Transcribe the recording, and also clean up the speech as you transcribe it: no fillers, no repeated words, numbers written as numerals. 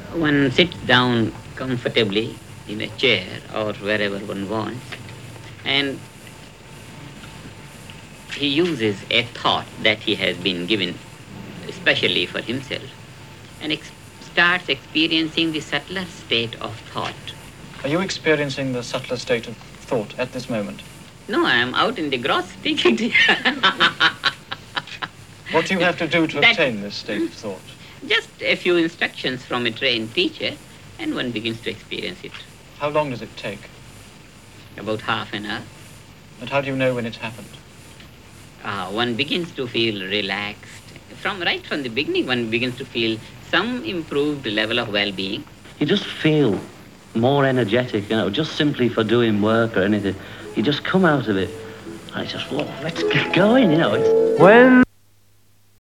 One sits down comfortably in a chair or wherever one wants, and he uses a thought that he has been given especially for himself and starts experiencing the subtler state of thought. Are you experiencing the subtler state of thought at this moment? No, I am out in the gross taking What do you have to do to obtain this state of thought? Just a few instructions from a trained teacher, and one begins to experience it. How long does it take? About half an hour. And how do you know when it's happened? One begins to feel relaxed. Right from the beginning, one begins to feel some improved level of well-being. You just feel more energetic, just simply for doing work or anything. You just come out of it, and it's just, whoa, let's get going, It's... When